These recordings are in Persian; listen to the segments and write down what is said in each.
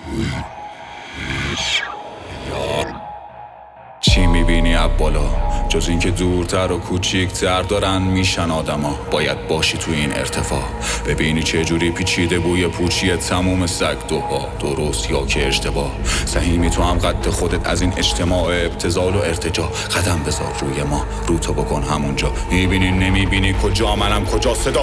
چی میبینی از بالا؟ جز اینکه دورتر و کوچیکتر دارن میشن آدما. باید باشی تو این ارتفاع، ببینی چه جوری پیچیده بوی پوچی تموم سگ دوها. درست یا که اشتباه، سهیمی تو هم قد خودت از این اجتماع ابتذال و ارتجا. قدم بذار روی ما، رو تو بکن همونجا. میبینی نمیبینی کجا، منم کجا صدا.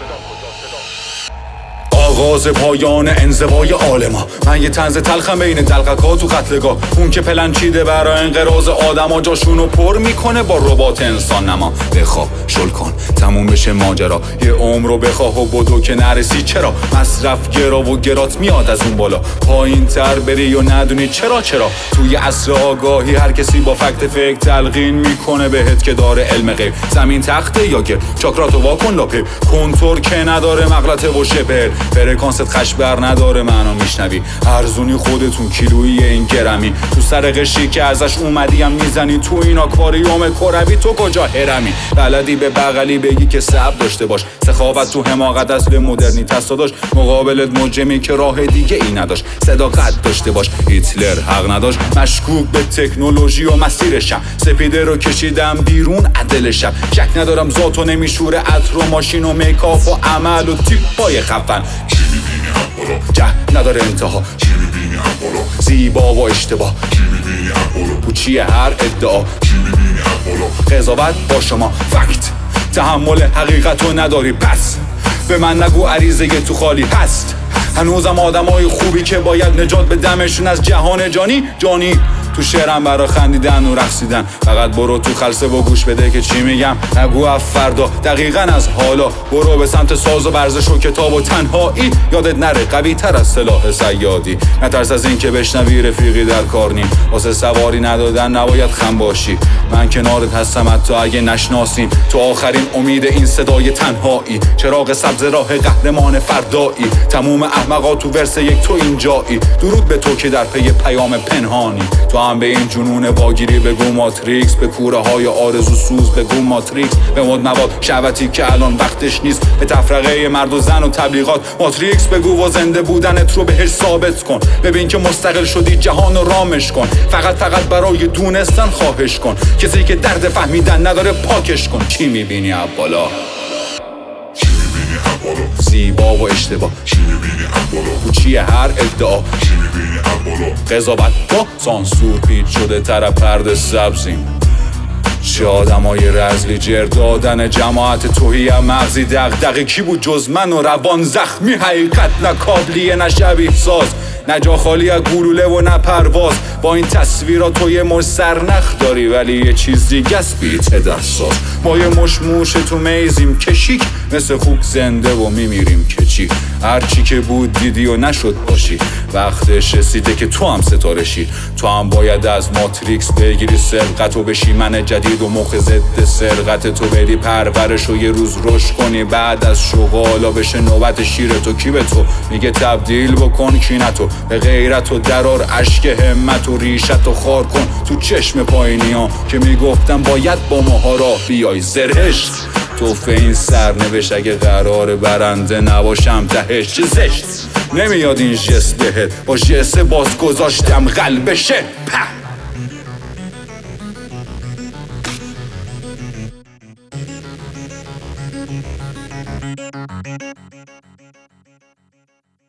آغاز پایان انزوای عالما. من یه طنز تلخم بین دلقکا تو قتلگاه. اون که پلن چیده برای انقراض آدما، جاشونو پر میکنه با ربات انسان نما. بخواب شل کن تموم بشه ماجرا، یه عمر رو بخواه و بدو که نرسی. چرا مصرف گرا و گرات میاد از اون بالا، پایین تر بری و ندونی چرا. توی عصر آگاهی هر کسی با فکت فکر تلقین میکنه بهت که داره علم غیب. زمین تخته یا گر، چاکراتو واکن لاپه. کنتور که نداره مغلطه و شبر، فرکانست خشبر نداره منو میشنوی. ارزونی خودتون کیلویی این گرمی، تو سر قشی که ازش اومدیم میزنی. تو این آکواریوم کروی تو کجا هرمی؟ بلدی به بغلی بگی که صبر داشته باش. سخاوت تو حماقت اصل مدرنیت است داشت. مقابلت مجرمی که راه دیگه ای نداشت. صداقت داشته باش، هیتلر حق نداشت. مشکوک به تکنولوژی و مسیرشم، سپیده رو کشیدم بیرون عدلشم. شک ندارم ذاتو نمیشوره عطر و ماشین و میکاپ و عمل و تیپای خفن. چی میبینی هم بالا؟ جه نداره انتها. چی میبینی هم بالا؟ زیبا و اشتباه. چی میبینی هم بالا؟ پوچی هر ادعا. چی میبینی هم بالا؟ قضاوت با شما فکت، تحمل حقیقتو نداری پس به من نگو عریضه تو خالی هست. هنوزم آدمای خوبی که باید نجات بدمشون از جهان جانی. تو شعرم برا خندیدن و رقصیدن. فقط برو تو خلصه و گوش بده که چی میگم. نگو از فردا، دقیقاً از حالا. برو به سمت ساز و ورزش و کتاب و تنهایی. یادت نره قوی تر از سلاح صیادی. نترس از این که بشنوی رفیقی در کار نیم. واسه سواری ندادن نباید خم باشی. من کنارت هستم حتی اگه نشناسیم. تو آخرین امید این صدای تنهایی. چراغ سبز راه قهرمان فردایی. تموم احمقا تو ورس یک تو اینجایی. درود به تو که در پی پیام پنهانی. تو هم به این جنون واگیری بگو ماتریکس. به کوره های آرزو سوز بگو ماتریکس. به مد نواد شهوتی که الان وقتش نیست. به تفرقه مرد و زن و تبلیغات ماتریکس بگو و زنده بودنت رو بهش ثابت کن. ببین که مستقل شدی جهان رو رامش کن. فقط برای دونستن خواهش کن. کسی که درد فهمیدن نداره پاکش کن. چی میبینی از بالا؟ چی میبینی هم بالا؟ زیبا و اشتباه. چی میبینی هم بالا؟ پوچی هر ادعا. چی میبینی هم بالا؟ قضاوت با سانسور پیچ شده تر پرده سبزیم. چه آدمای رزلی جر دادن جماعت توهی هم مغزی دغدغه. کی بود جز من و روان زخمی؟ حقیقت نه کابلیه نه شبیه ساز، نه جا خالی از گلوله و نه پرواز. با این تصویرات تو یه مش سرنخ داری ولی یه چیز دیگه است بیت دستاز. ما یه مش موش تو میزیم کشیک، مثل خوک زنده و میمیریم که چی. هرچی که بود دیدی و نشد باشی. وقتش رسیده که تو هم ستاره شی. تو هم باید از ماتریکس بگیری سرقت و بشی من جدید و مخ ضد سرقت. تو بری پرورش و یه روز رشد کنی. بعد از شغالا بشه نوبت شیر تو. کی به تو میگه تبدیل بکن کینتو به غیرت و درار اشک همت و ریشت و خار کن تو چشم پایینی ها که میگفتم باید با ماها راه بیای. زرشت توفه این سرنوشت اگه قرار برنده نباشم تهش. چه زشت نمیاد این جست بهت، با جست باز گذاشتم قلبشه.